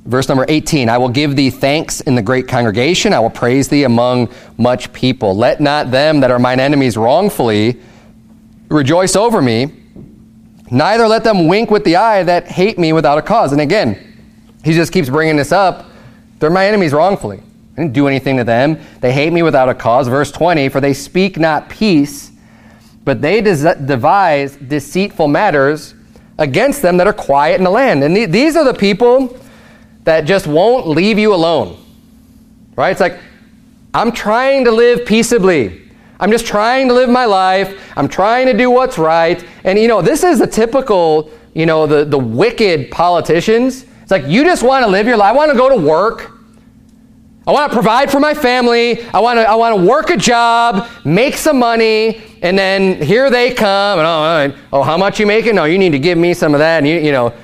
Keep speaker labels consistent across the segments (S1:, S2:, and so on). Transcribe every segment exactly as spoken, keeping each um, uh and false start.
S1: Verse number eighteen, I will give thee thanks in the great congregation. I will praise thee among much people. Let not them that are mine enemies wrongfully rejoice over me, neither let them wink with the eye that hate me without a cause. And again, he just keeps bringing this up. They're my enemies wrongfully. I didn't do anything to them. They hate me without a cause. Verse twenty, for they speak not peace, but they des- devise deceitful matters against them that are quiet in the land. And th- these are the people that just won't leave you alone, right? It's like, I'm trying to live peaceably. I'm just trying to live my life. I'm trying to do what's right. And, you know, this is the typical, you know, the, the wicked politicians. It's like, you just want to live your life. I want to go to work. I want to provide for my family. I want to I want to work a job, make some money, and then here they come. And, oh, oh, how much you making? No, you need to give me some of that. And, you, you know,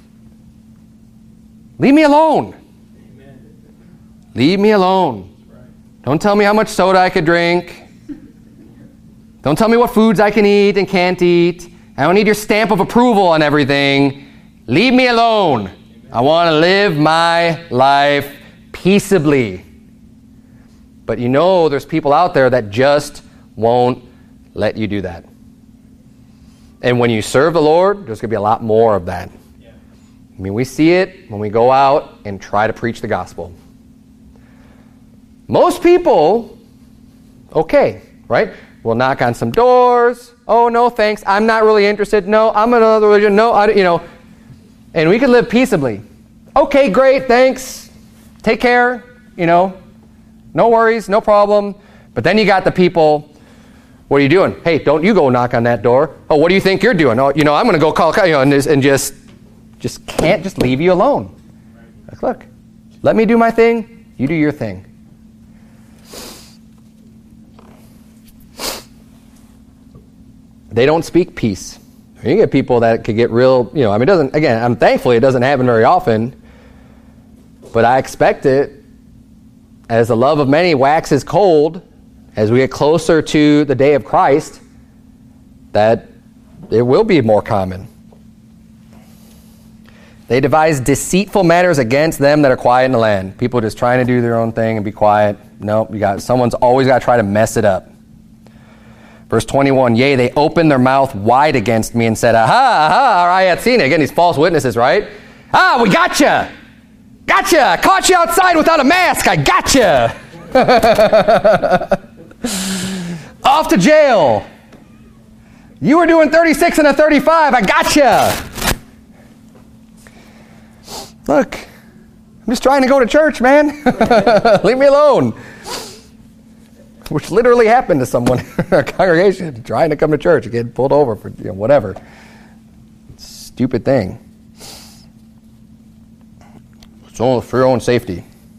S1: leave me alone. Amen. Leave me alone. Right. Don't tell me how much soda I could drink. Don't tell me what foods I can eat and can't eat. I don't need your stamp of approval on everything. Leave me alone. Amen. I want to live my life peaceably. But you know there's people out there that just won't let you do that. And when you serve the Lord, there's going to be a lot more of that. I mean, we see it when we go out and try to preach the gospel. Most people, okay, right? We'll knock on some doors. Oh, no, thanks. I'm not really interested. No, I'm another religion. No, I, you know. And we can live peaceably. Okay, great, thanks. Take care, you know. No worries, no problem. But then you got the people, what are you doing? Hey, don't you go knock on that door. Oh, what do you think you're doing? Oh, you know, I'm going to go call, you know, and, and just... Just can't just leave you alone. Like, look, let me do my thing, you do your thing. They don't speak peace. You get people that could get real, you know, I mean, it doesn't, again, I'm thankfully it doesn't happen very often, but I expect it as the love of many waxes cold, as we get closer to the day of Christ, that it will be more common. They devise deceitful matters against them that are quiet in the land. People just trying to do their own thing and be quiet. Nope, you got someone's always got to try to mess it up. Verse twenty-one, yea, they opened their mouth wide against me and said, aha, aha, I had seen it. Again, these false witnesses, right? Ah, we gotcha. Gotcha. Caught you outside without a mask. I gotcha. Off to jail. You were doing thirty-six and a thirty-five. I gotcha. Look, I'm just trying to go to church, man. Leave me alone. Which literally happened to someone in our congregation trying to come to church, getting pulled over for, you know, whatever. Stupid thing. It's only for your own safety.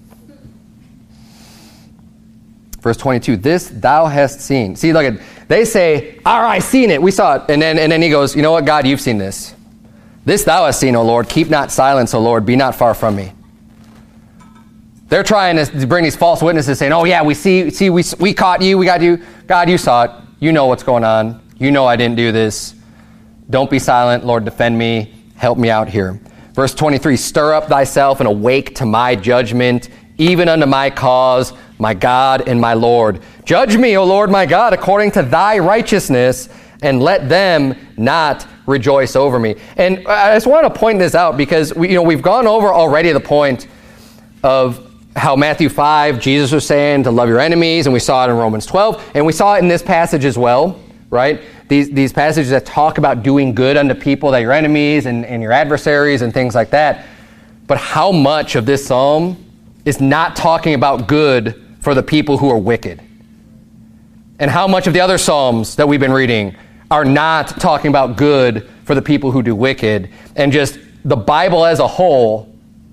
S1: Verse twenty-two, this thou hast seen. See, look at, they say, all right, seen it, we saw it. And then, and then he goes, you know what, God, you've seen this. This thou hast seen, O Lord. Keep not silence, O Lord. Be not far from me. They're trying to bring these false witnesses saying, oh, yeah, we see, see, we, we caught you. We got you. God, you saw it. You know what's going on. You know I didn't do this. Don't be silent. Lord, defend me. Help me out here. Verse twenty-three, stir up thyself and awake to my judgment, even unto my cause, my God and my Lord. Judge me, O Lord, my God, according to thy righteousness, and let them not rejoice over me. And I just want to point this out because we, you know, we've gone over already the point of how Matthew five, Jesus was saying to love your enemies, and we saw it in Romans twelve, and we saw it in this passage as well, right? These these passages that talk about doing good unto people that are your enemies and, and your adversaries and things like that. But how much of this psalm is not talking about good for the people who are wicked? And how much of the other psalms that we've been reading are not talking about good for the people who do wicked? And just the Bible as a whole,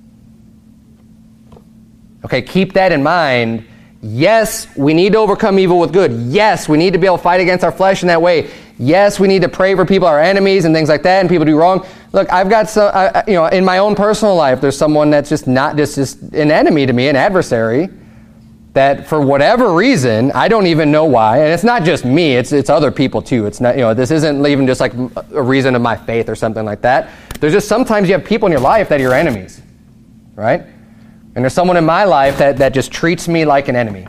S1: okay, keep that in mind. Yes, we need to overcome evil with good. Yes, we need to be able to fight against our flesh in that way. Yes, we need to pray for people, our enemies, and things like that, and people do wrong. Look, I've got some, I, you know, in my own personal life, there's someone that's just not just, just an enemy to me, an adversary, that for whatever reason, I don't even know why, and it's not just me, it's it's other people too. It's not, you know, this isn't even just like a reason of my faith or something like that. There's just sometimes you have people in your life that are your enemies. right? And there's someone in my life that, that just treats me like an enemy.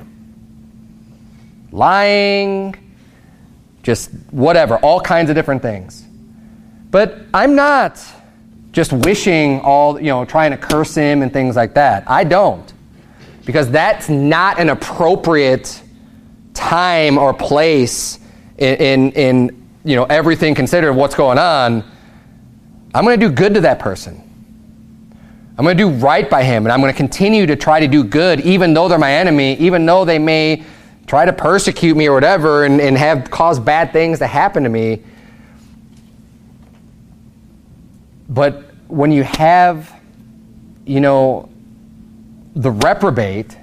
S1: Lying, just whatever, all kinds of different things. But I'm not just wishing all, you know, trying to curse him and things like that. I don't. Because that's not an appropriate time or place in, in, in you know, everything considered what's going on. I'm going to do good to that person. I'm going to do right by him, and I'm going to continue to try to do good, even though they're my enemy, even though they may try to persecute me or whatever and, and have caused bad things to happen to me. But when you have, you know, the reprobate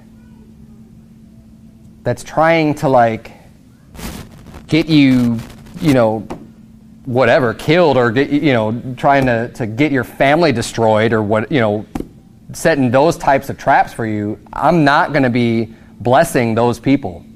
S1: that's trying to, like, get you, you know, whatever, killed, or get, you know, trying to, to get your family destroyed, or what, you know, setting those types of traps for you, I'm not going to be blessing those people.